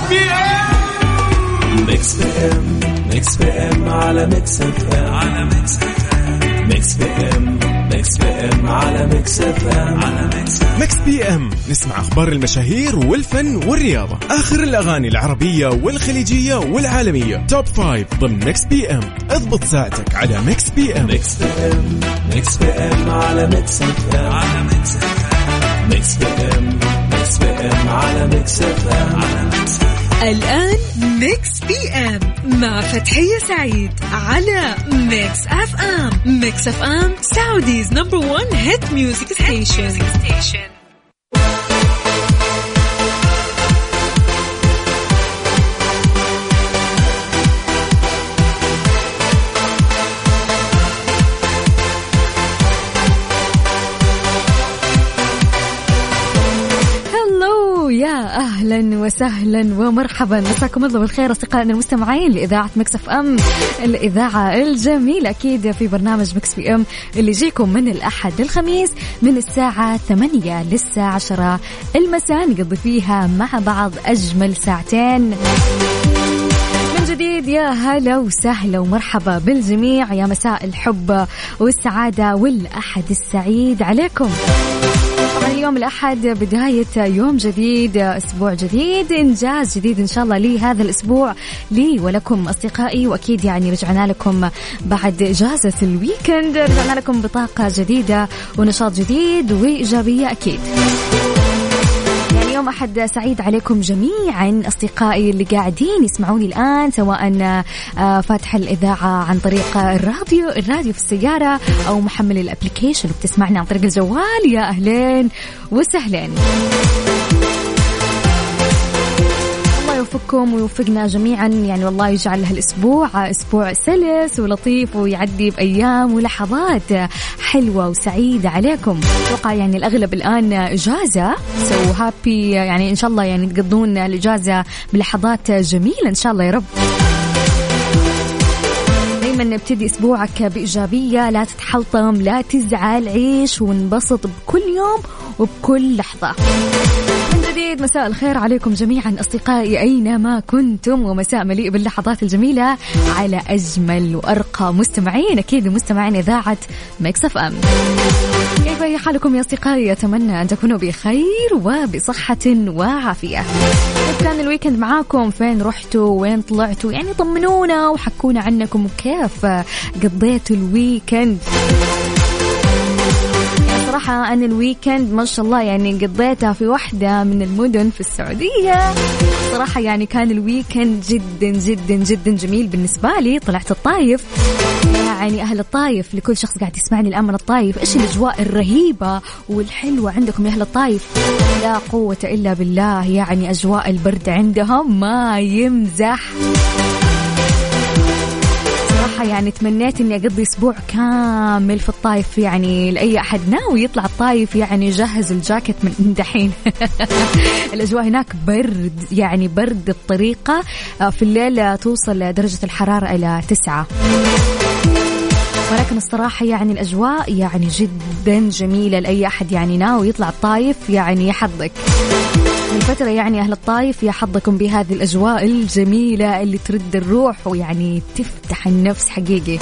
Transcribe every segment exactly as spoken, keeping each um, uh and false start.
بي ام. ميكس بي ام ميكس بي ام على ميكس اف ام على ميكس اف ام. ميكس بي ام ميكس بي ام على ميكس اف ام على ميكس. ميكس بي ام نسمع اخبار المشاهير والفن والرياضة، اخر الاغاني العربية والخليجية والعالمية، توب فايف ضمن ميكس بي ام. اضبط ساعتك على ميكس بي ام. ميكس بي ام ميكس بي ام على ميكس اف ام على ميكس اف ام. ميكس بي ام ميكس بي ام على ميكس اف ام على ميكس. الآن ميكس بي ام مع فتحية سعيد على ميكس اف ام. ميكس اف ام سعوديز نمبر وان هيت ميوزك ستيشن. يا أهلا وسهلا ومرحبا، مساكم الله بالخير أصدقائنا المستمعين لإذاعة ميكس اف ام، الإذاعة الجميلة أكيد في برنامج ميكس بي ام اللي يجيكم من الأحد للخميس من الساعة ثمانية للساعة عشرة المساء، نقضي فيها مع بعض أجمل ساعتين من جديد. يا هلا وسهلا ومرحبا بالجميع، يا مساء الحب والسعادة والأحد السعيد عليكم. اليوم الأحد بداية يوم جديد، أسبوع جديد، إنجاز جديد إن شاء الله لي هذا الأسبوع لي ولكم أصدقائي، وأكيد يعني رجعنا لكم بعد إجازة الويكند، رجعنا لكم بطاقة جديدة ونشاط جديد وإيجابية أكيد. يوم أحد سعيد عليكم جميعا أصدقائي اللي قاعدين يسمعوني الآن، سواء فاتح الإذاعة عن طريق الراديو الراديو في السيارة أو محمل الأبليكيشن وبتسمعنا عن طريق الجوال. يا أهلين وسهلين، يوفقكم ويوفقنا جميعا، يعني والله يجعل هالأسبوع أسبوع سلس ولطيف ويعدي بأيام ولحظات حلوة وسعيدة عليكم. أتوقع يعني الأغلب الآن إجازة، سو هابي يعني إن شاء الله يعني تقضون الإجازة بلحظات جميلة إن شاء الله يا رب. دايما نبتدي أسبوعك بإيجابية، لا تتحلطم، لا تزعل، عيش وانبسط بكل يوم وبكل لحظة. مساء الخير عليكم جميعا أصدقائي أينما كنتم، ومساء مليء باللحظات الجميلة على أجمل وأرقى مستمعين، أكيد مستمعين إذاعة ميكس اف ام. كيف حالكم يا أصدقائي؟ أتمنى أن تكونوا بخير وبصحة وعافية. كيف كان الويكند معاكم؟ فين رحتوا؟ وين طلعتوا؟ يعني طمنونا وحكونا عنكم وكيف قضيتوا الويكند. صراحة أنا الويكند ما شاء الله يعني قضيتها في واحدة من المدن في السعودية. صراحة يعني كان الويكند جدا جدا جدا جميل بالنسبة لي. طلعت الطايف، يعني أهل الطايف، لكل شخص قاعد يسمعني الآن من الطايف، إيش الأجواء الرهيبة والحلوة عندكم يا أهل الطايف؟ لا قوة إلا بالله، يعني أجواء البرد عندهم ما يمزح. يعني تمنيت إني أقضي أسبوع كامل في الطايف، يعني لأي أحد ناوي يطلع الطايف يعني جهز الجاكيت من دحين. الأجواء هناك برد، يعني برد بطريقة في الليل توصل درجة الحرارة إلى تسعة، ولكن الصراحة يعني الأجواء يعني جدا جميلة لأي أحد يعني ناوي يطلع الطايف، يعني يحظك الفترة، يعني أهل الطايف يا حظكم بهذه الأجواء الجميلة اللي ترد الروح ويعني تفتح النفس حقيقي.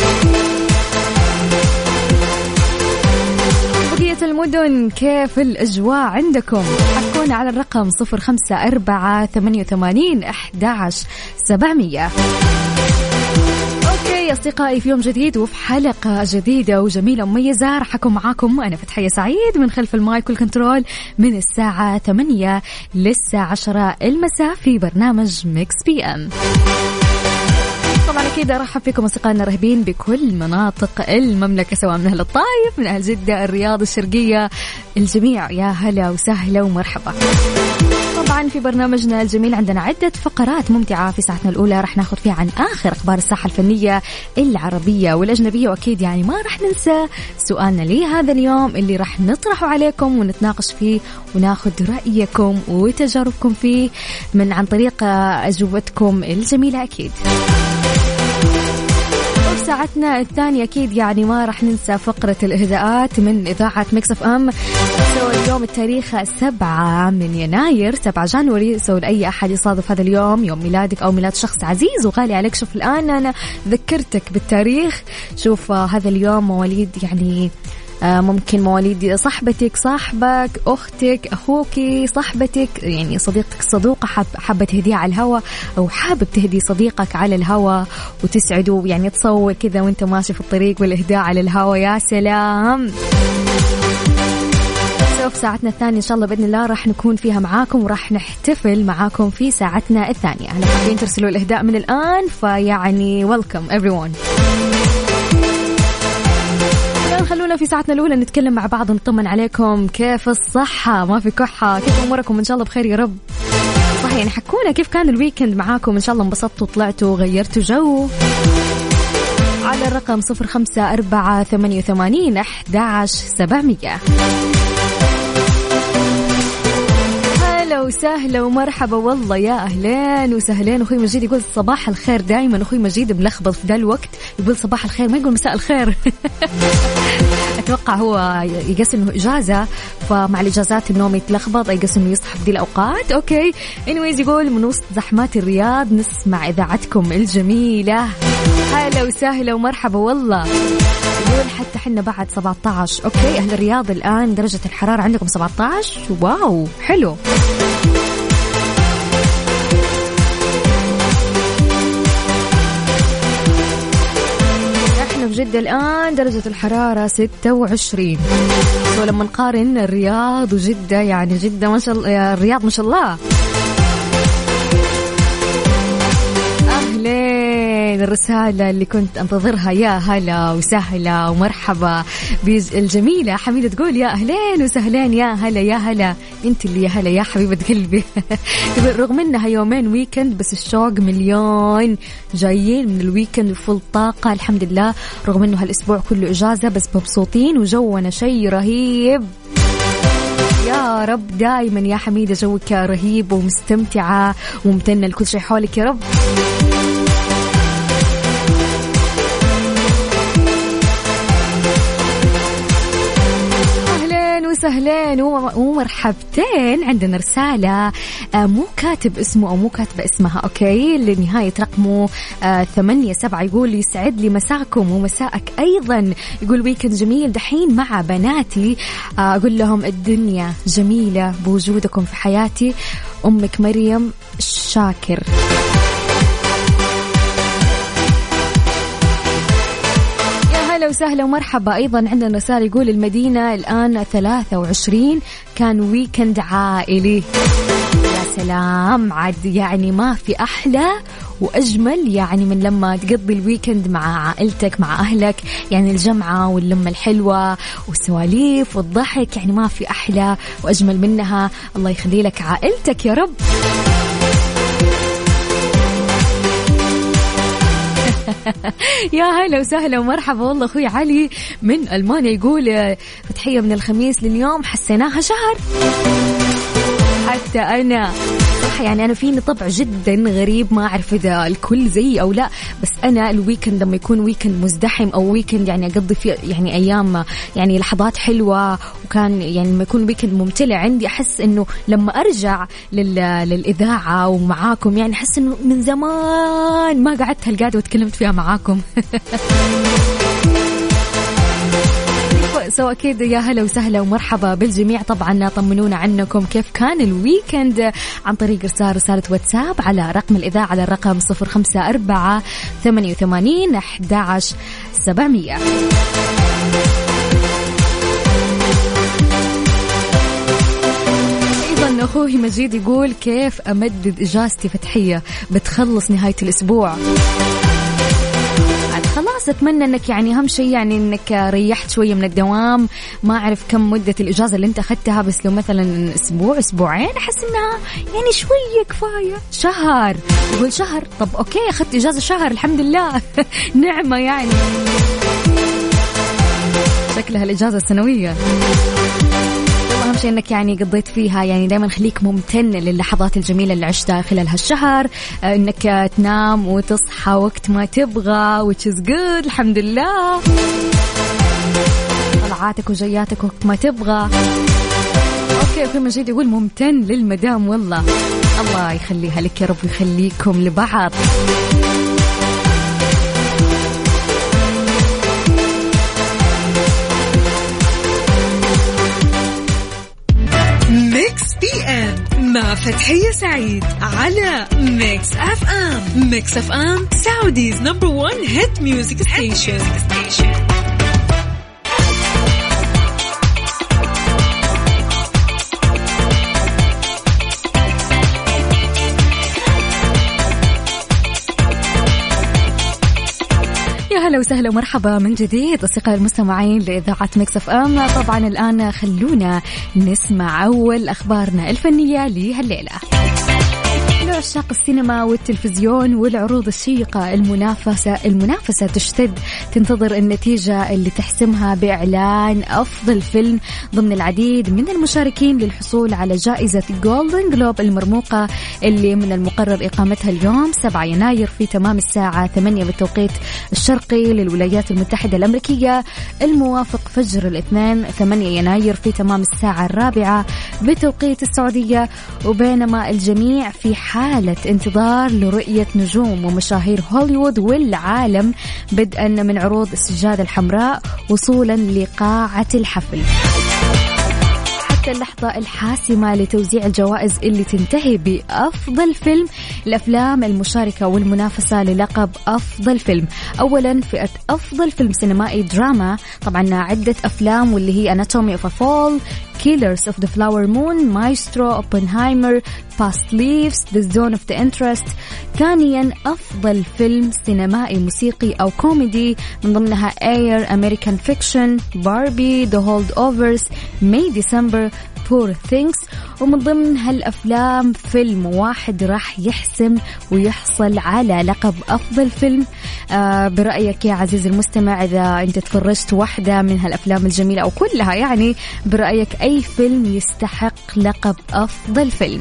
بقية المدن كيف الأجواء عندكم؟ حكونا على الرقم صفر خمسة أربعة ثمانية ثمانين أحد عشر سبعمية. اوكي اصدقائي، في يوم جديد وفي حلقة جديدة وجميلة ومميزة راح اكون معاكم انا فتحية سعيد من خلف المايك والكنترول من الساعة ثمانية للساعة عشرة المساء في برنامج ميكس بي ام. طبعا اكيد ارحب فيكم اصدقائنا الرهيبين بكل مناطق المملكة، سواء من اهل الطايف، من اهل جدة، الرياض، الشرقية، الجميع يا هلا وسهلا ومرحبا. طبعا في برنامجنا الجميل عندنا عدة فقرات ممتعة. في ساعتنا الأولى رح ناخذ فيها عن آخر أخبار الساحة الفنية العربية والأجنبية، وأكيد يعني ما رح ننسى سؤالنا لي هذا اليوم اللي رح نطرحه عليكم ونتناقش فيه وناخذ رأيكم وتجاربكم فيه من عن طريق أجوبتكم الجميلة أكيد. ساعتنا الثانية أكيد يعني ما راح ننسى فقرة الإهداءات من إذاعة ميكس اف ام. سو اليوم التاريخ سبعة من يناير، سبعة جانوري. سو لأي أحد يصادف هذا اليوم يوم ميلادك أو ميلاد شخص عزيز وغالي عليك، شوف الآن أنا ذكرتك بالتاريخ. شوف هذا اليوم مواليد يعني ممكن مواليد صاحبتك، صاحبك، أختك، أخوك، صاحبتك، يعني صديقتك الصدوقة حاب حابة تهديه على الهوا، أو حابب تهدي صديقك على الهوا وتسعده، يعني تصور كذا وانت ماشي في الطريق والإهداء على الهوا، يا سلام. في ساعتنا الثانية إن شاء الله بإذن الله راح نكون فيها معاكم وراح نحتفل معاكم في ساعتنا الثانية. هلا حابين ترسلوا الإهداء من الآن فيعني welcome everyone. خلونا في ساعتنا الأولى نتكلم مع بعض، نطمن عليكم، كيف الصحة؟ ما في كحة؟ كيف أموركم؟ إن شاء الله بخير يا رب. صح يعني حكونا كيف كان الويكند معاكم؟ إن شاء الله انبسطتوا، طلعتوا، غيرتوا جو. على الرقم صفر خمسة أربعة ثمانية ثمانين أحد عشر سبعمية. وسهلا ومرحبا والله، يا أهلين وسهلين. أخوي مجيد يقول صباح الخير. دائما أخوي مجيد ملخبط في ذا الوقت، يقول صباح الخير ما يقول مساء الخير. أتوقع هو يقص إنه إجازة، فمع الإجازات النوم يتلخبط، يقص إنه يصحى في دي الأوقات. أوكي anyways يقول من وسط زحمات الرياض نسمع إذاعتكم الجميلة. هلا وسهلا ومرحبا والله. يقول حتى حنا بعد سبعة عشر. أوكي أهل الرياض الآن درجة الحرارة عندكم سبعة عشر، واو حلو. في جدة الآن درجة الحرارة ستة وعشرين. ولما نقارن الرياض وجدة يعني جدة ما شاء الله، الرياض ما شاء الله. أهلين، الرسالة اللي كنت أنتظرها، يا هلا وسهلا ومرحبا بالجميلة حميدة تقول يا أهلين وسهلين، يا هلا يا هلا، أنت اللي يا هلا يا حبيبة قلبي. رغم إنها يومين ويكند بس الشوق مليون، جايين من الويكند فل طاقة الحمد لله، رغم إنه هالأسبوع كله إجازة بس مبسوطين وجونا شيء رهيب. يا رب دائما يا حميدة جوك رهيب ومستمتعة وممتنة لكل شيء حولك يا رب. سهلين ومرحبتين. عندنا رسالة مو كاتب اسمه أو مو كاتبة اسمها، أوكي، لنهاية رقمه ثمانية سبعة. يقول يسعد لي مساكم ومساءك أيضا. يقول ويكند جميل دحين مع بناتي، أقول لهم الدنيا جميلة بوجودكم في حياتي. أمك مريم شاكر. أهلا وسهلا ومرحبا. أيضا عندنا رسالة يقول المدينة الآن ثلاثة وعشرين، كان ويكند عائلي. يا سلام، عاد يعني ما في أحلى وأجمل يعني من لما تقضي الويكند مع عائلتك مع أهلك، يعني الجمعة واللمة الحلوة والسواليف والضحك، يعني ما في أحلى وأجمل منها. الله يخلي لك عائلتك يا رب. يا هلا وسهلا ومرحبا والله. أخوي علي من ألمانيا يقول فتحية من الخميس لليوم حسيناها شهر. حتى أنا صح، يعني أنا فيني طبع جدا غريب، ما أعرف إذا الكل زي أو لا، بس أنا الويكند لما يكون ويكند مزدحم أو ويكند يعني أقضي فيه يعني أيام يعني لحظات حلوة، وكان يعني لما يكون ويكند ممتلئ عندي، أحس إنه لما أرجع لل... للإذاعة ومعاكم يعني أحس إنه من زمان ما قعدت هالقعدة وتكلمت فيها معاكم. سو أكيد يا هلا وسهلا ومرحبا بالجميع. طبعا طمنونا عنكم كيف كان الويكند عن طريق إرسال رسالة واتساب على رقم الإذاعة على الرقم صفر خمسة أربعة ثمانية وثمانين أحد عشر سبعمية. أيضا أخوي مجيد يقول كيف أمدد إجازتي فتحية، بتخلص نهاية الأسبوع. خلاص أتمنى أنك يعني أهم شيء يعني أنك ريحت شوية من الدوام. ما أعرف كم مدة الإجازة اللي أنت أخذتها، بس لو مثلا أسبوع أسبوعين أحس أنها يعني شوية كفاية. شهر يقول شهر، طب أوكي أخذت إجازة شهر الحمد لله. نعمة يعني، شكلها الإجازة السنوية. شيء انك يعني قضيت فيها. يعني دائما خليك ممتن للحظات الجميلة اللي عشتها خلال هالشهر، انك تنام وتصحى وقت ما تبغى which is good الحمد لله، طلعاتك وجياتك وقت ما تبغى. اوكي في مجيد يقول ممتن للمدام، والله الله يخليها لك يا رب ويخليكم لبعض. ميكس بي ام مع فتحية سعيد على ميكس اف ام. ميكس اف ام سعوديز نمبر وان هيت ميوزك ستيشن. أهلا وسهلا ومرحبا من جديد أصدقائي المستمعين لإذاعة ميكس اف ام. طبعا الآن خلونا نسمع أول أخبارنا الفنية لهالليلة. عشاق السينما والتلفزيون والعروض الشيقة المنافسة المنافسة تشتد، تنتظر النتيجة اللي تحسمها بإعلان أفضل فيلم ضمن العديد من المشاركين للحصول على جائزة جولدن جلوب المرموقة اللي من المقرر إقامتها اليوم سبعة يناير في تمام الساعة ثمانية بالتوقيت الشرقي للولايات المتحدة الأمريكية، الموافق فجر الاثنين ثمانية يناير في تمام الساعة الرابعة بتوقيت السعودية. وبينما الجميع في حالة انتظار لرؤية نجوم ومشاهير هوليوود والعالم بدءا من عروض السجادة الحمراء وصولا لقاعة الحفل حتى اللحظة الحاسمة لتوزيع الجوائز اللي تنتهي بأفضل فيلم. الأفلام المشاركة والمنافسة للقب أفضل فيلم: أولا فئة أفضل فيلم سينمائي دراما، طبعا عدة أفلام واللي هي Anatomy of a Fall, Killers of the Flower Moon, Maestro, Oppenheimer, Past Leaves, The Zone of the Interest. ثانيا أفضل فيلم سينمائي موسيقي أو كوميدي من ضمنها Air, American Fiction, Barbie, The Holdovers, May December, Poor Things. ومن ضمن هالأفلام فيلم واحد راح يحسم ويحصل على لقب أفضل فيلم. آه برأيك يا عزيزي المستمع، إذا أنت تفرجت واحدة من هالأفلام الجميلة أو كلها، يعني برأيك أي فيلم يستحق لقب أفضل فيلم؟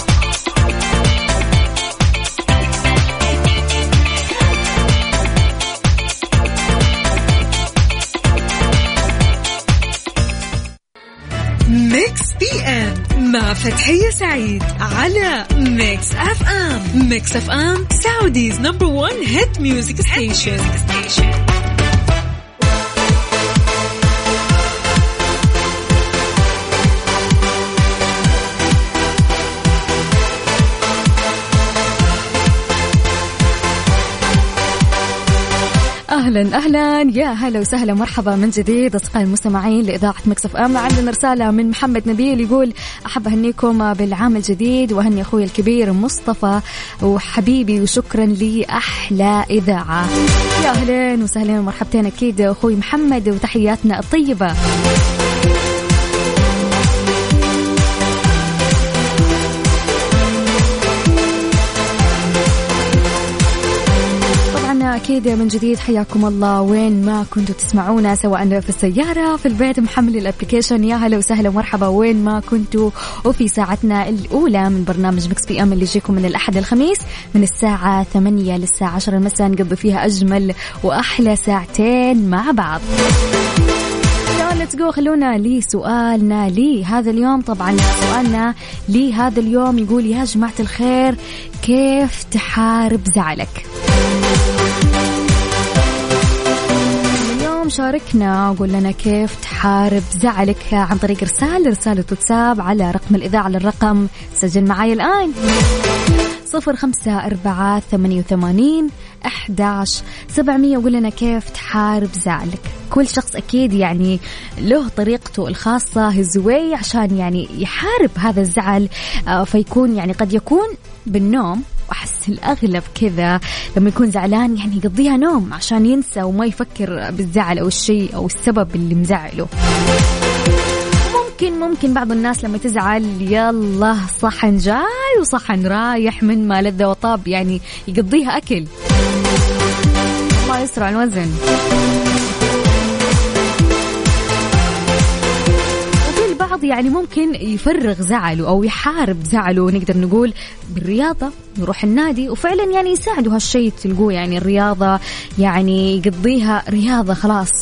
ميكس بي ام مع فتحية سعيد على ميكس اف ام. ميكس اف ام سعوديز نمبر وان هيت ميوزك ستيشن. أهلا أهلا يا هلا وسهلا مرحبا من جديد أصدقائي المستمعين لإذاعة ميكس اف ام. عندنا رسالة من محمد نبيل يقول أحب أهنيكم بالعام الجديد وأهني أخوي الكبير مصطفى وحبيبي وشكرا لي أحلى إذاعة. يا أهلا وسهلا ومرحبتين أكيد أخوي محمد وتحياتنا الطيبة. أكيد من جديد حياكم الله وين ما كنتوا تسمعونا، سواء في السيارة في البيت محمل الابليكيشن. يا هلا وسهلا ومرحبا وين ما كنتوا. وفي ساعتنا الأولى من برنامج ميكس بي ام اللي يجيكم من الأحد الخميس من الساعة ثمانية للساعة عشرة مساء، نقضي فيها أجمل وأحلى ساعتين مع بعض. let's go. خلونا لي سؤالنا لي هذا اليوم. طبعا سؤالنا لي هذا اليوم يقول يا جماعة الخير كيف تحارب زعلك؟ اليوم شاركنا وقول لنا كيف تحارب زعلك عن طريق إرسال رسالة واتساب على رقم الإذاعة للرقم سجل معاي الآن صفر خمسة أربعة ثمانية وثمانين أحداش سبعمية. وقول لنا كيف تحارب زعلك. كل شخص أكيد يعني له طريقته الخاصة هزوي عشان يعني يحارب هذا الزعل، فيكون يعني قد يكون بالنوم، وأحس الأغلب كذا لما يكون زعلان يعني يقضيها نوم عشان ينسى وما يفكر بالزعل أو الشيء أو السبب اللي مزعله. ممكن ممكن بعض الناس لما تزعل يلا صحن جاي وصحن رايح من ما لذ وطاب، يعني يقضيها أكل. الله يسرع الوزن. البعض يعني ممكن يفرغ زعله أو يحارب زعله، نقدر نقول بالرياضة، يروح النادي وفعلا يعني يساعده هالشيء، تلقوه يعني الرياضة يعني يقضيها رياضة خلاص.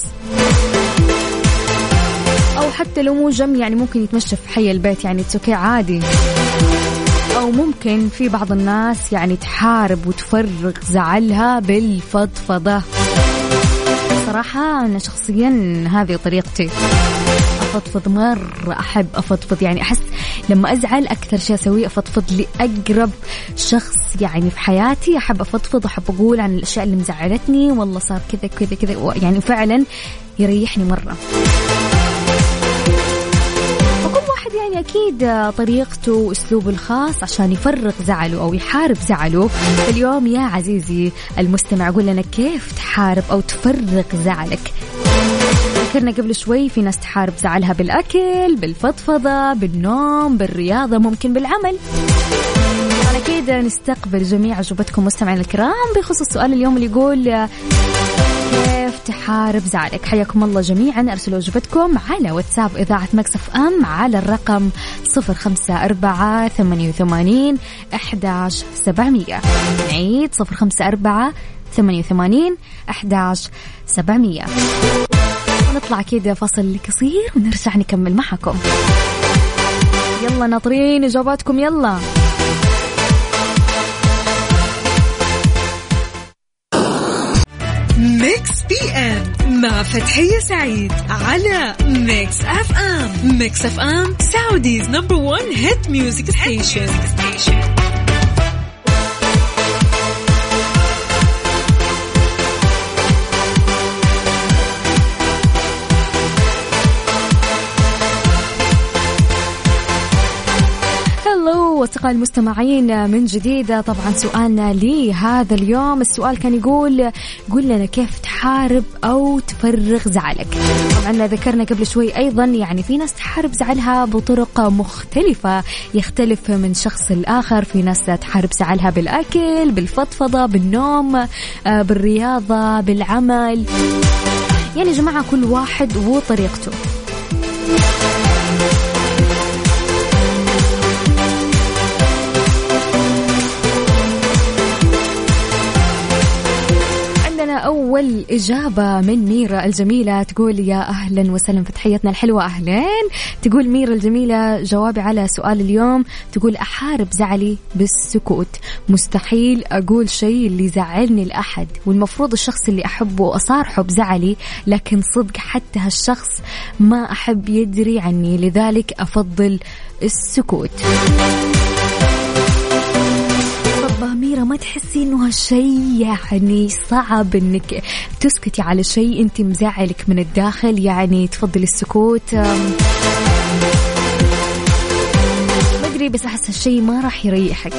أو حتى لو مو جم يعني ممكن يتمشى في حي البيت، يعني تسوكي عادي. أو ممكن في بعض الناس يعني تحارب وتفرغ زعلها بالفضفضة. صراحة أنا شخصيا هذه طريقتي، أفضفض مرة، أحب أفضفض، يعني أحس لما أزعل أكثر شيء أسويه أفضفض لأقرب شخص يعني في حياتي، أحب أفضفض وأحب أقول عن الأشياء اللي مزعلتني، والله صار كذا كذا كذا، يعني فعلا يريحني مرة. يعني أكيد طريقته وأسلوبه الخاص عشان يفرغ زعله أو يحارب زعله. اليوم يا عزيزي المستمع قول لنا كيف تحارب أو تفرغ زعلك. ذكرنا قبل شوي في ناس تحارب زعلها بالأكل، بالفضفضة، بالنوم، بالرياضة، ممكن بالعمل. أنا كده نستقبل جميع أجوبتكم مستمعين الكرام بخصوص السؤال اليوم اللي يقول كيف تحارب زعلك. حياكم الله جميعا، أرسلوا أجوبتكم على واتساب إذاعة مكس اف ام على الرقم صفر خمسة أربعة ثمانية وثمانين أحداش سبعمية. نعيد صفر خمسة أربعة ثمانية وثمانين أحداش سبعمية. ونطلع كده فصل قصير ونرجع نكمل معكم. يلا ناطرين إجاباتكم يلا. ميكس بي ام مع فتحية سعيد على ميكس اف ام. ميكس اف ام سعوديز نمبر ون هيت ميوزك ستيشن. وأصدقائي المستمعين من جديد، طبعا سؤالنا لهذا اليوم السؤال كان يقول قل لنا كيف تحارب أو تفرغ زعلك. طبعا ذكرنا قبل شوي أيضا يعني في ناس تحارب زعلها بطرق مختلفة، يختلف من شخص الآخر. في ناس تحارب زعلها بالأكل، بالفضفضة، بالنوم، بالرياضة، بالعمل. يعني جماعة كل واحد وطريقته. أول إجابة من ميرا الجميلة تقول يا أهلا وسهلا في تحياتنا الحلوة. أهلين. تقول ميرا الجميلة جوابي على سؤال اليوم، تقول أحارب زعلي بالسكوت. مستحيل أقول شيء اللي يزعلني لأحد، والمفروض الشخص اللي أحبه أصارحه بزعلي، لكن صدق حتى هالشخص ما أحب يدري عني، لذلك أفضل السكوت. ميرا ما تحسي إنه هالشيء يعني صعب إنك تسكتي على شيء أنت مزعلك من الداخل، يعني تفضل السكوت؟ ما أدري، بس أحس هالشيء ما راح يريحك.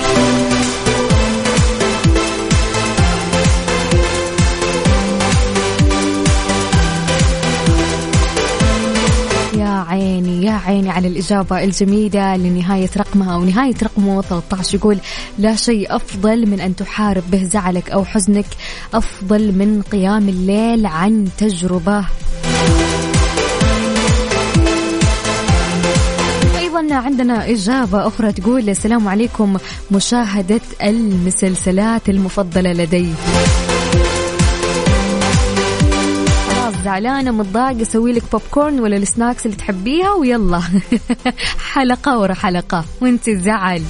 عيني يا عيني على الإجابة الجميلة لنهاية رقمها ونهاية رقمه ثلاثة عشر. يقول لا شيء أفضل من أن تحارب به زعلك أو حزنك، أفضل من قيام الليل عن تجربة. أيضا عندنا إجابة أخرى تقول السلام عليكم، مشاهدة المسلسلات المفضلة لدي. زعلانة متضايقة أسوي لك بوب كورن ولا السناكس اللي تحبيها ويلا حلقة ورا حلقة وانت زعل.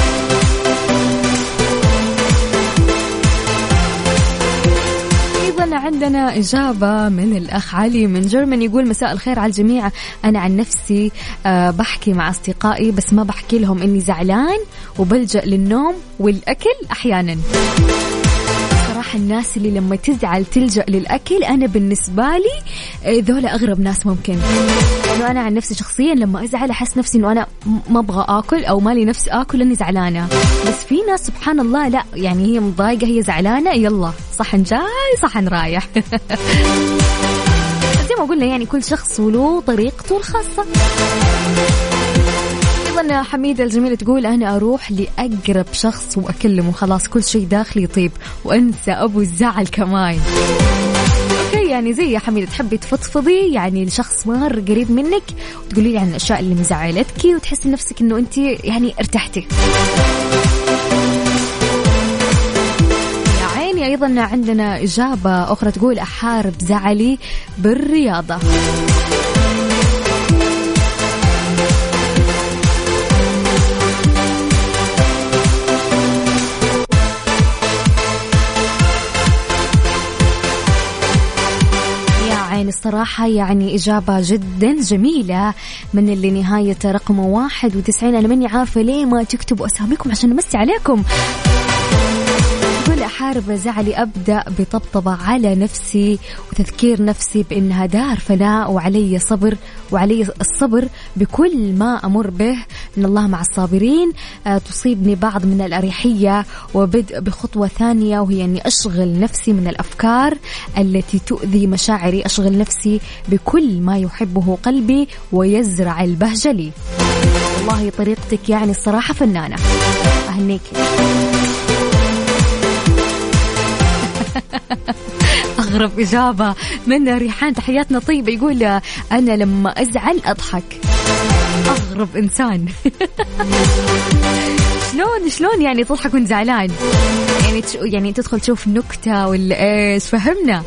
أيضا عندنا إجابة من الأخ علي من جرمن يقول مساء الخير على الجميع. أنا عن نفسي أه بحكي مع أصدقائي، بس ما بحكي لهم إني زعلان، وبلجأ للنوم والأكل أحيانا. صراحة الناس اللي لما تزعل تلجأ للأكل، أنا بالنسبة لي ذولا أغرب ناس ممكن. إنه أنا عن نفسي شخصيا لما أزعل أحس نفسي إنه أنا ما أبغى آكل أو مالي نفس آكل لأني زعلانة. بس في ناس سبحان الله لا، يعني هي مضايقة هي زعلانة يلا صحن جاي صحن رايح. زي ما قلنا يعني كل شخص وله طريقته الخاصة. أيضا حميدة الجميلة تقول أنا أروح لأقرب شخص وأكلمه، خلاص كل شيء داخلي يطيب وأنسى أبو الزعل كمان. يعني زي يا حميدة تحبي تفضفضي يعني لشخص مار قريب منك وتقولي له عن الأشياء اللي مزعلتك وتحسي نفسك إنه أنت يعني ارتحتي. يا عيني أيضا عندنا إجابة أخرى تقول أحارب زعلي بالرياضة. الصراحة يعني إجابة جدا جميلة من اللي نهاية رقم واحد وتسعين. أنا مني عارفة ليه ما تكتبوا أساميكم عشان نمسي عليكم. أحارب زعلي أبدأ بطبطبة على نفسي وتذكير نفسي بأنها دار فناء وعلي صبر وعلي الصبر بكل ما أمر به إن الله مع الصابرين. أه تصيبني بعض من الأريحية وبدء بخطوة ثانية وهي أني أشغل نفسي من الأفكار التي تؤذي مشاعري. أشغل نفسي بكل ما يحبه قلبي ويزرع البهجة لي. والله طريقتك يعني الصراحة فنانة، أهنيك. أغرب إجابة من ريحان، تحياتنا طيبة، يقول أنا لما أزعل أضحك. أغرب إنسان. شلون شلون يعني تضحك وانت زعلان؟ يعني تش... يعني تدخل تشوف نكتة ولا إيش؟ فهمنا.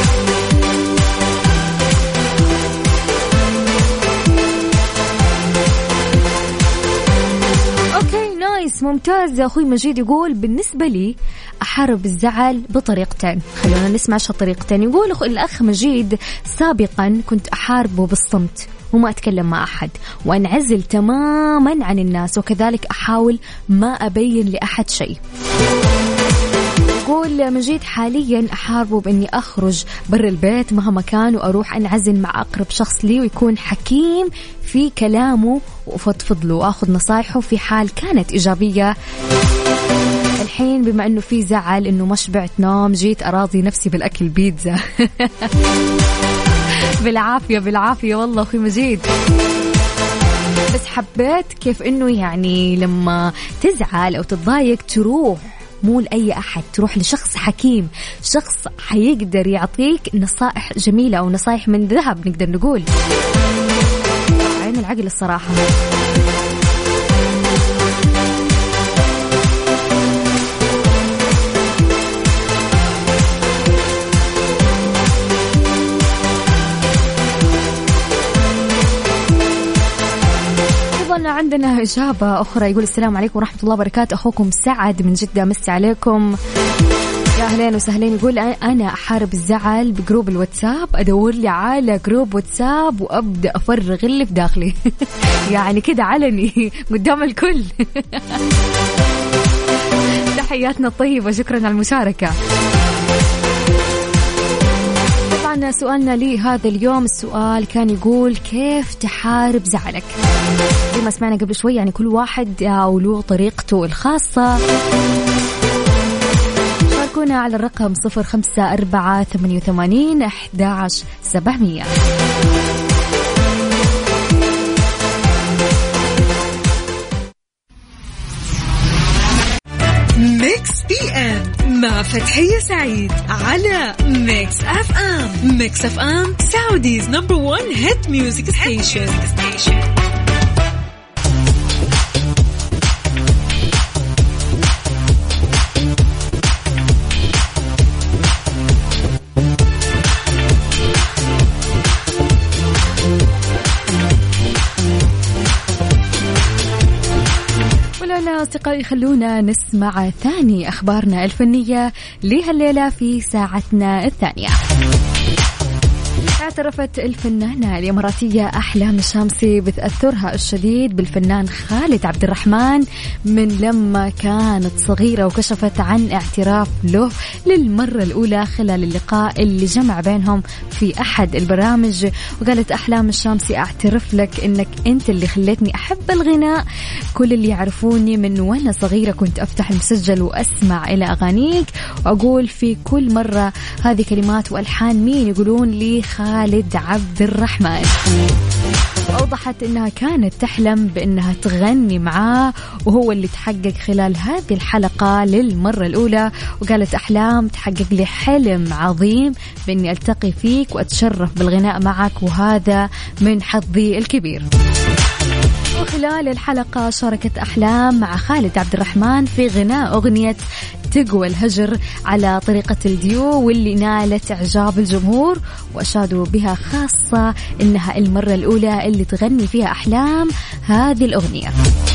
ممتاز. أخوي مجيد يقول بالنسبة لي أحارب الزعل بطريقتين. خلونا نسمع شو الطريقتين. يقول الأخ مجيد سابقا كنت أحاربه بالصمت وما أتكلم مع أحد وأنعزل تماما عن الناس، وكذلك أحاول ما أبين لأحد شيء. يقول مجيد حاليا أحاربه بأني أخرج بر البيت مهما كان وأروح أنعزل مع أقرب شخص لي ويكون حكيم في كلامه وأفضفض له وأخذ نصايحه في حال كانت إيجابية. الحين بما أنه في زعل أنه ما شبعت نوم جيت أراضي نفسي بالأكل بيتزا. بالعافية بالعافية والله أخي مجيد. بس حبيت كيف أنه يعني لما تزعل أو تتضايق تروح مو لأي أحد، تروح لشخص حكيم، شخص حيقدر يعطيك نصائح جميلة أو نصائح من ذهب نقدر نقول. عين العقل الصراحة. عندنا إجابة أخرى يقول السلام عليكم ورحمة الله وبركاته، أخوكم سعد من جدة، مسي عليكم. يا أهلين وسهلين. يقول أنا أحارب الزعل بجروب الواتساب، أدور لي على جروب واتساب وأبدأ أفرغ اللي في داخلي. يعني كده علني قدام الكل. تحياتنا الطيبة، شكرا على المشاركة. طبعا سؤالنا لي هذا اليوم السؤال كان يقول كيف تحارب زعلك؟ زي ما سمعنا قبل شوي يعني كل واحد أو له طريقته الخاصة. شاركونا على الرقم صفر خمسة أربعة ثمانية وثمانين أحد عشر سبعمية. ميكس بي ام مع فتحية سعيد على ميكس اف ام. ميكس اف ام سعوديز نمبر وان هيت ميوزك ستيشن. أصدقائي خلونا نسمع ثاني أخبارنا الفنية لهالليلة في ساعتنا الثانية. اعترفت الفنانة الإماراتية أحلام الشامسي بتأثرها الشديد بالفنان خالد عبد الرحمن من لما كانت صغيرة، وكشفت عن اعتراف له للمرة الأولى خلال اللقاء اللي جمع بينهم في أحد البرامج. وقالت أحلام الشامسي أعترف لك إنك أنت اللي خليتني أحب الغناء، كل اللي يعرفوني من وأنا صغيرة كنت أفتح المسجل وأسمع إلى أغانيك وأقول في كل مرة هذه كلمات وألحان مين؟ يقولون لي خالد عبد الرحمن. أوضحت أنها كانت تحلم بأنها تغني معاه، وهو اللي تحقق خلال هذه الحلقة للمرة الأولى. وقالت أحلام تحقق لي حلم عظيم بأني ألتقي فيك وأتشرف بالغناء معك، وهذا من حظي الكبير. وخلال الحلقة شاركت أحلام مع خالد عبد الرحمن في غناء أغنية تقوى الهجر على طريقة الديو، واللي نالت إعجاب الجمهور وأشادوا بها، خاصة إنها المرة الأولى اللي تغني فيها أحلام هذه الأغنية.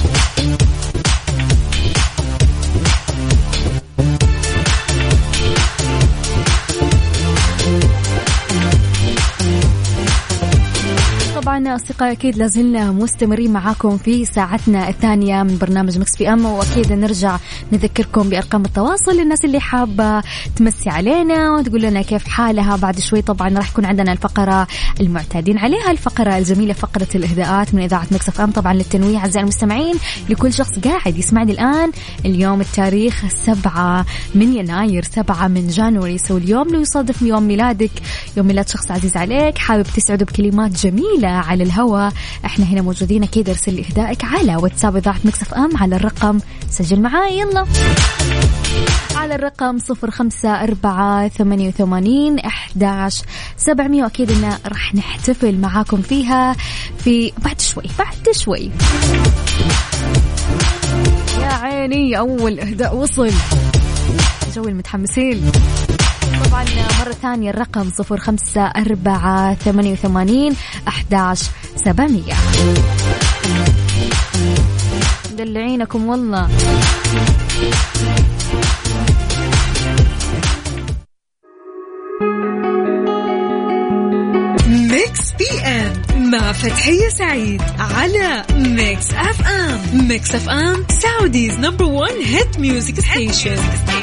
طبعا أصدقائي أكيد لازلنا مستمرين معاكم في ساعتنا الثانية من برنامج مكس بي أم، وأكيد نرجع نذكركم بأرقام التواصل للناس اللي حابة تمسي علينا وتقول لنا كيف حالها. بعد شوي طبعا راح يكون عندنا الفقرة المعتادين عليها، الفقرة الجميلة، فقرة الإهداءات من إذاعة مكس اف ام. طبعا للتنويه أعزائي المستمعين، لكل شخص قاعد يسمعني الآن، اليوم التاريخ سبعة من يناير، سبعة من جانوري، سو اليوم لو يصادف يوم ميلادك، يوم ميلاد شخص عزيز عليك، حابب تسعده بكلمات جميلة على الهواء، احنا هنا موجودين. اكيد ارسل لي اهدائك على واتساب اذاعه مكس اف ام على الرقم، سجل معاي يلا، على الرقم صفر خمسة أربعة ثمانية وثمانين أحداش سبعمية. واكيد ان راح نحتفل معاكم فيها في بعد شوي بعد شوي يا عيني. اول اهداء وصل، جو المتحمسين. طبعا مرة ثانية الرقم صفر خمسة أربعة ثمانية وثمانين أحداش سبعمية. دلعينكم والله. ميكس بي ام مع فتحية سعيد على ميكس اف ام. ميكس اف ام سعوديز نمبر وان هيت ميوزك ستيشن.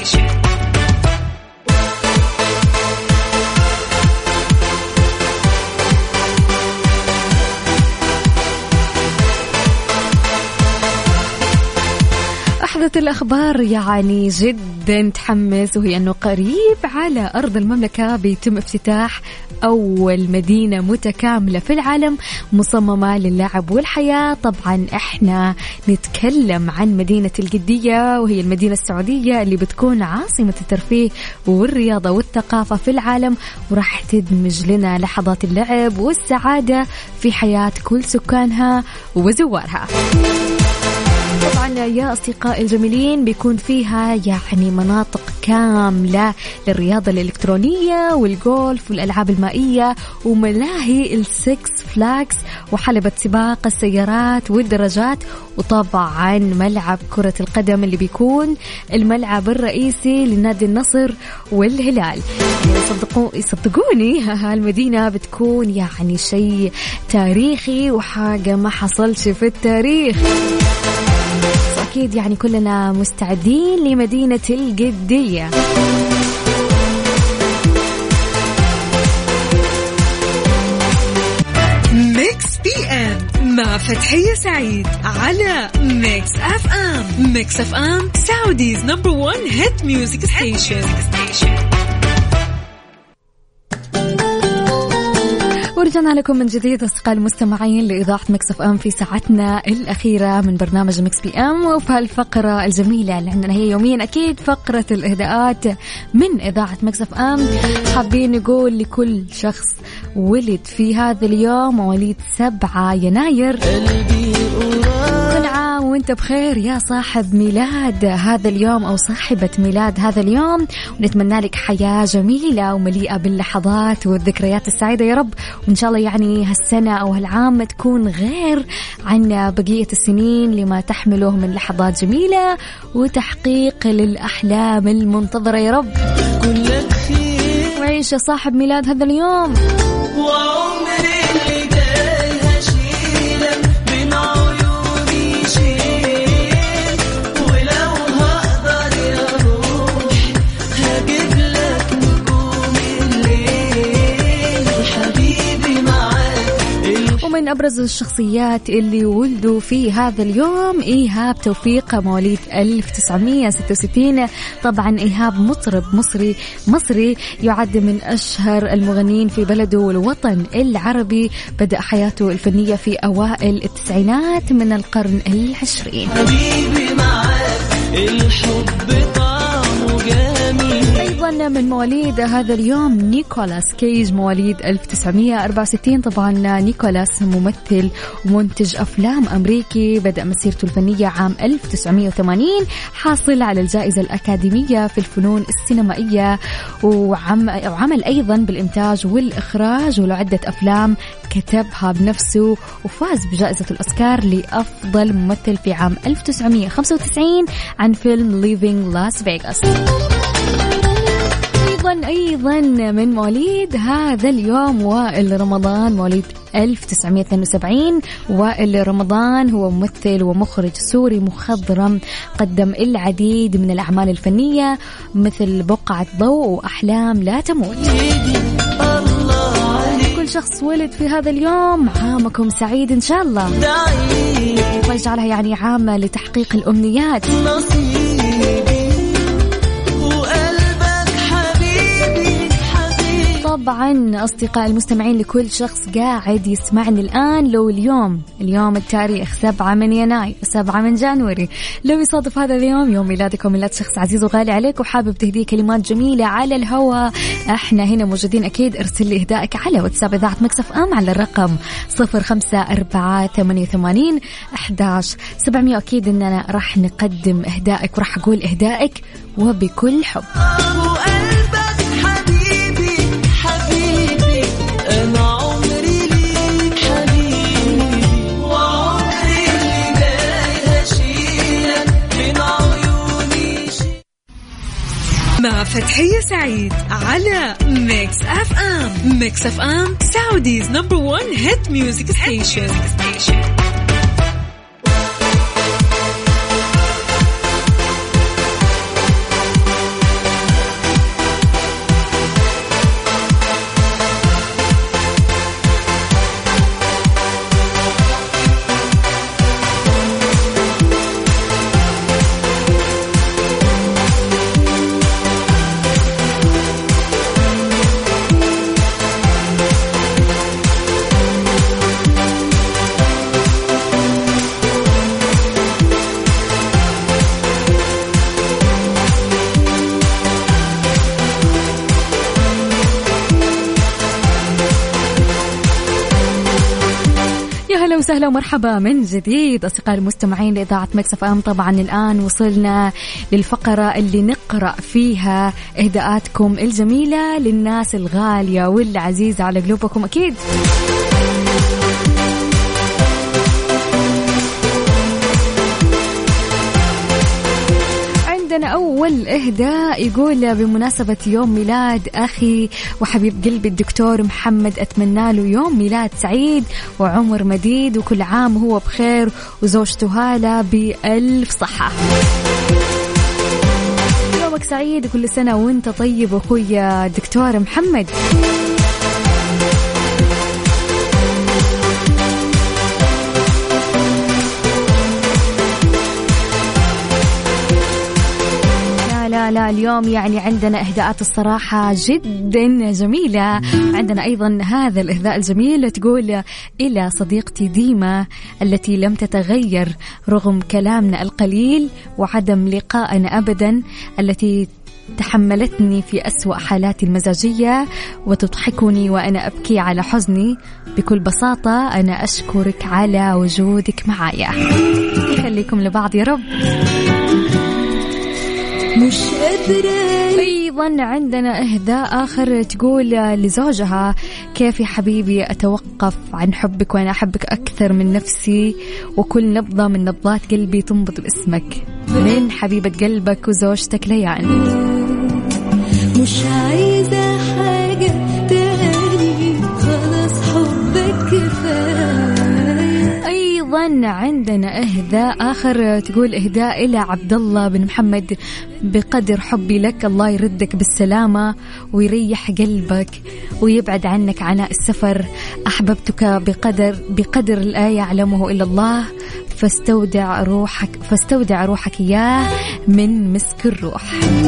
أحدث الأخبار يعني جدا تحمس، وهي أنه قريب على أرض المملكة بيتم افتتاح أول مدينة متكاملة في العالم مصممة للعب والحياة. طبعا احنا نتكلم عن مدينة القدية، وهي المدينة السعودية اللي بتكون عاصمة الترفيه والرياضة والثقافة في العالم، وراح تدمج لنا لحظات اللعب والسعادة في حياة كل سكانها وزوارها. طبعا يا أصدقائي الجميلين بيكون فيها يعني مناطق كاملة للرياضة الإلكترونية والجولف والألعاب المائية وملاهي السكس فلاكس وحلبة سباق السيارات والدراجات، وطبعا ملعب كرة القدم اللي بيكون الملعب الرئيسي لنادي النصر والهلال. يصدقوا يصدقوني هالمدينة بتكون يعني شيء تاريخي وحاجة ما حصلش في التاريخ. أكيد يعني كلنا مستعدين لمدينة القدية. ميكس بي ام مع فتحية سعيد على ميكس اف ام. ميكس اف ام سعوديز نمبر وان هيت ميوزك ستيشن. ورجعنا لكم من جديد أصدقائي المستمعين لإذاعة مكس اف ام في ساعتنا الأخيرة من برنامج مكس بي ام. وفي هالفقرة الجميلة اللي عندنا هي يوميا أكيد فقرة الإهداءات من إذاعة مكس اف ام. حابين نقول لكل شخص ولد في هذا اليوم مواليد سبعة يناير، كل عام وانت بخير يا صاحب ميلاد هذا اليوم أو صاحبة ميلاد هذا اليوم، ونتمنى لك حياة جميلة ومليئة باللحظات والذكريات السعيدة يا رب. وإن شاء الله يعني هالسنة أو هالعام تكون غير عن بقية السنين لما تحمله من لحظات جميلة وتحقيق للأحلام المنتظرة يا رب. وعيش يا صاحب ميلاد هذا اليوم. وعمري اللي جاي هشيلك من عيوني شيل، ولو هقدر يا روح هجيب لك نجوم الليل، حبيبي معاك. ومن أبرز الشخصيات اللي ولدوا في هذا اليوم: إيهاب توفيق مواليد ألف وتسعمية وستة وستين. طبعا إيهاب مطرب مصري مصري يعد من أشهر المغنيين في بلده والوطن العربي. بدأ حياته الفنية في أوائل التسعينات من القرن العشرين. حبيبي معاك الحب طعمه جميل. أيضا من مواليد هذا اليوم نيكولاس كيج مواليد ألف وتسعمية وأربعة وستين. طبعا نيكولاس ممثل ومنتج أفلام أمريكي، بدأ مسيرته الفنية عام ألف وتسعمية وثمانين، حاصل على الجائزة الأكاديمية في الفنون السينمائية، وعمل أيضا بالإنتاج والإخراج وله عدة أفلام كتبها بنفسه، وفاز بجائزة الأوسكار لأفضل ممثل في عام ألف وتسعمية وخمسة وتسعين عن فيلم ليفينغ لاس فيغاس. أيضا أيضا من مواليد هذا اليوم وائل رمضان مواليد ألف وتسعمية واثنين وسبعين. وائل رمضان هو ممثل ومخرج سوري مخضرم، قدم العديد من الأعمال الفنية مثل بقعة ضوء وأحلام لا تموت. كل شخص ولد في هذا اليوم عامكم سعيد إن شاء الله، ويجعلها يعني عامة لتحقيق الأمنيات. طبعا أصدقاء المستمعين، لكل شخص قاعد يسمعني الآن، لو اليوم اليوم التاريخ سبعة من يناير سبعة من جانوري، لو يصادف هذا اليوم يوم ميلادك وميلاد شخص عزيز وغالي عليك وحابب تهديه كلمات جميلة على الهواء، احنا هنا موجودين أكيد. ارسل لي إهدائك على واتساب إذاعة مكس اف ام على الرقم صفر خمسة أربعة ثمانية ثمانين أحداش سبعمية. أكيد إننا راح نقدم إهدائك وراح أقول إهدائك وبكل حب. مع فتحية سعيد على ميكس اف ام. ميكس اف ام سعوديز نمبر وان هيت ميوزك ستيشن. وسهلا ومرحبا من جديد أصدقائي المستمعين لإذاعة مكس اف ام. طبعا الآن وصلنا للفقرة اللي نقرأ فيها إهداءاتكم الجميلة للناس الغالية والعزيزة على قلوبكم أكيد. عندنا أول إهداء يقول: بمناسبة يوم ميلاد أخي وحبيب قلبي الدكتور محمد، أتمنى له يوم ميلاد سعيد وعمر مديد وكل عام هو بخير وزوجته هالة بألف صحة. يومك سعيد وكل سنة وانت طيب أخويا دكتور محمد. لا لا اليوم يعني عندنا إهداءات الصراحة جدا جميلة. عندنا أيضا هذا الإهداء الجميل، تقول: إلى صديقتي ديما التي لم تتغير رغم كلامنا القليل وعدم لقائنا أبدا، التي تحملتني في أسوأ حالاتي المزاجية وتضحكني وأنا أبكي على حزني. بكل بساطة أنا أشكرك على وجودك معايا. يخليكم لبعض يا رب. مش قادرة. أيضا عندنا إهداء آخر، تقول لزوجها: كيف يا حبيبي أتوقف عن حبك وأنا أحبك أكثر من نفسي، وكل نبضة من نبضات قلبي تنبض باسمك. من حبيبة قلبك وزوجتك ليان. مش عايزة حاجة تاني، خلاص حبك كفاية. أيضا عندنا إهداء آخر، تقول إهداء إلى عبد الله بن محمد، بقدر حبي لك الله يردك بالسلامة ويريح قلبك ويبعد عنك عناء السفر، أحببتك بقدر بقدر لا يعلمه إلا الله، فاستودع روحك فاستودع روحك إياه من مسك الروح.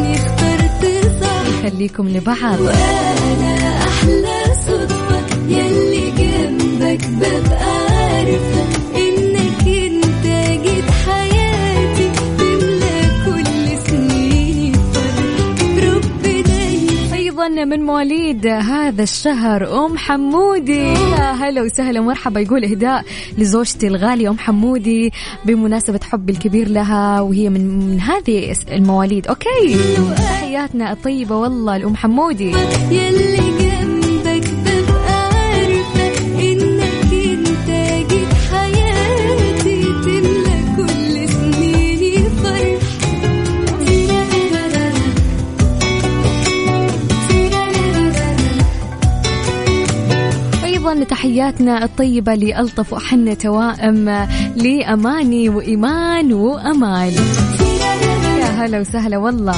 خليكم لبعض. وأنا أحلى صدفة يلي جنبك ببقى عارفة إنك أنت جيت حياتي تملى كل سنيني فرح ربنا. أيضا من مواليد هذا الشهر أم حمودي، يا هلا وسهلا مرحبا. يقول إهداء لزوجتي الغالية أم حمودي بمناسبة حب الكبير لها، وهي من, من هذه المواليد. أوكي، تحياتنا الطيبة والله لأم حمودي. يلي جنبك ببقى عارفة إنك أنت جيت حياتي تملى كل سنيني فرح. أيضا تحياتنا الطيبة لألطف وأحن توائم لأماني وإيمان وأمال، يا هلا وسهلا والله.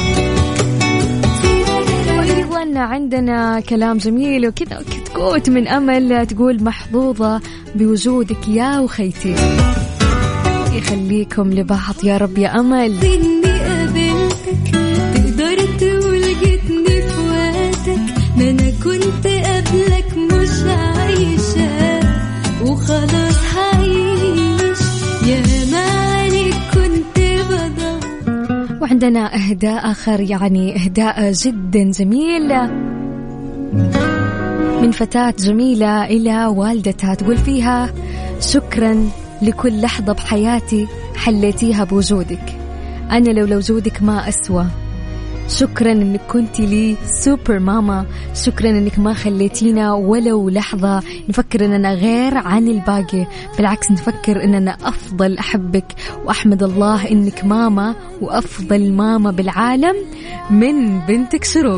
وأيضا عندنا كلام جميل وكذا كتكوت من أمل، تقول محظوظة بوجودك يا وخيتي، يخليكم لبعض يا رب يا أمل. إني قابلتك تقدر تقول جيتني في وقتك، ما أنا كنت قبلك مش عايشة وخلاص هعيش، يا ما عليك كنت بدور. وعندنا إهداء آخر، يعني إهداء جدا جميل من فتاة جميلة إلى والدتها، تقول فيها شكرا لكل لحظة بحياتي حليتيها بوجودك، أنا لو لوجودك ما أسوى، شكرا انك كنتي لي سوبر ماما، شكرا انك ما خليتينا ولو لحظة نفكر اننا غير عن الباقي، بالعكس نفكر اننا افضل. احبك واحمد الله انك ماما وافضل ماما بالعالم من بنتك شروق.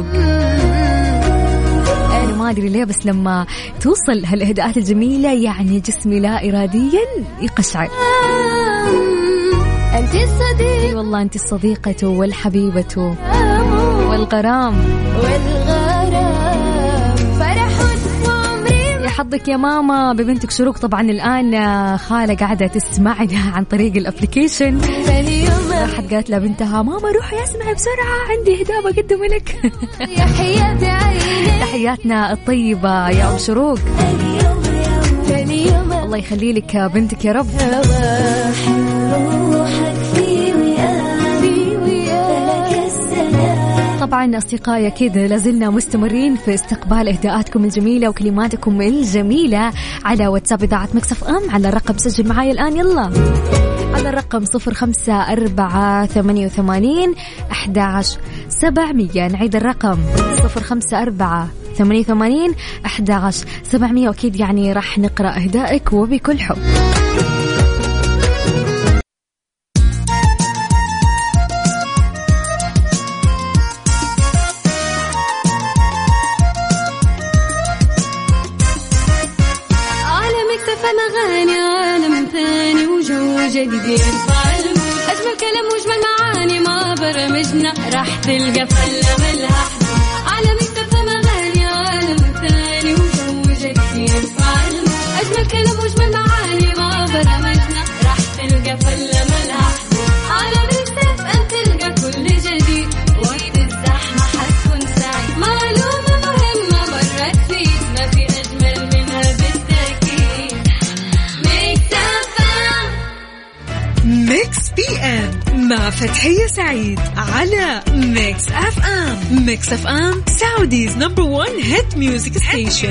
انا ما ادري ليه بس لما توصل هالاهداءات الجميلة يعني جسمي لا اراديا يقشعر. أنت الصديق والله أنت الصديقة والحبيبة والغرام والغرام فرح عمري. يا حظك يا ماما ببنتك شروق. طبعا الآن خالة قاعدة تسمعنا عن طريق الابليكيشن، راحت قالت لبنتها ماما روحي اسمعي بسرعة عندي هداء بقدم لك. يا حياتي عيني تحياتنا الطيبة يا أم شروق، الله يخلي لك بنتك يا رب. طبعا أصدقائي كذا لازلنا مستمرين في استقبال إهداءاتكم الجميلة وكلماتكم الجميلة على واتساب إذاعة مكس اف ام على الرقم، سجل معايا الآن يلا على الرقم صفر خمسة أربعة ثمانية وثمانين أحد عشر سبعمية. نعيد الرقم صفر خمسة أربعة ثمانية وثمانين أحد عشر سبعمية، وأكيد يعني راح نقرأ إهدائك وبكل حب. جديد يرفع المود، أجمل كلام وأجمل معاني ما برمجنا راح تلقى فلة ملها على مكتب مغاني عالم ثاني وجو جديد يرفع المود، أجمل كلام وأجمل معاني ما برمجنا راح تلقى فلة ملها على مكتب أن تلقى كل جديد، وقت الزحمة حتكون سعيد، معلومة مهمة مرت فيك ما في أجمل منها بالتأكيد. ميكس بي ام مع فتحية سعيد على ميكس اف ام. ميكس اف ام سعوديز نمبر وان هيت ميوزك ستيشن.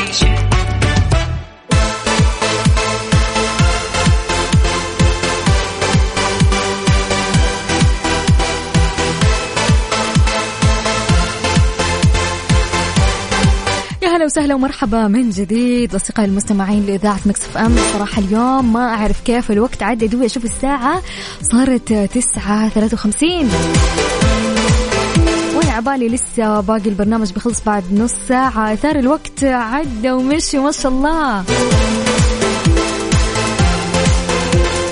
أهلا وسهلا ومرحبا من جديد أصدقائي المستمعين لإذاعة مكس اف ام. صراحة اليوم ما أعرف كيف الوقت عدى، دوي أشوف الساعة صارت تسعة ثلاثة وخمسين وأنا عبالي لسه باقي البرنامج بخلص بعد نص ساعة. أثار الوقت عدى ومشي ما شاء الله.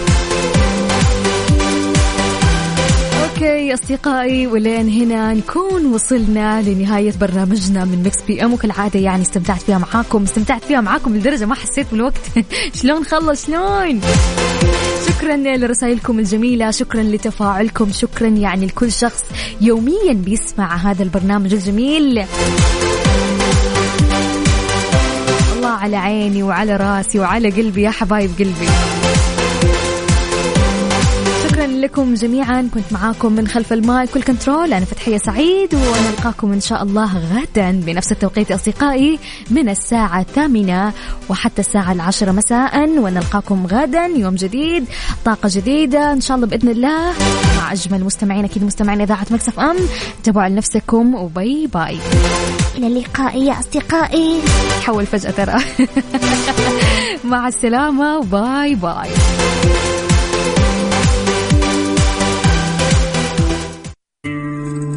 اوكي اصدقائي، ولين هنا نكون وصلنا لنهاية برنامجنا من ميكس بي ام، وكالعادة يعني استمتعت فيها معاكم استمتعت فيها معاكم لدرجة ما حسيت بالوقت. شلون خلص شلون. شكرا لرسائلكم الجميلة، شكرا لتفاعلكم، شكرا يعني لكل شخص يوميا بيسمع هذا البرنامج الجميل. الله على عيني وعلى راسي وعلى قلبي يا حبايب قلبي. شكرا لكم جميعا، كنت معاكم من خلف المايك والكنترول أنا فتحية سعيد، ونلقاكم إن شاء الله غدا بنفس التوقيت أصدقائي من الساعة الثامنة وحتى الساعة العشرة مساء، ونلقاكم غدا يوم جديد طاقة جديدة إن شاء الله بإذن الله مع أجمل مستمعين أكيد مستمعين إذاعة ميكس اف ام. تابعوا لنفسكم وباي باي. إلى اللقاء يا أصدقائي. تحول فجأة ترى. مع السلامة وباي باي.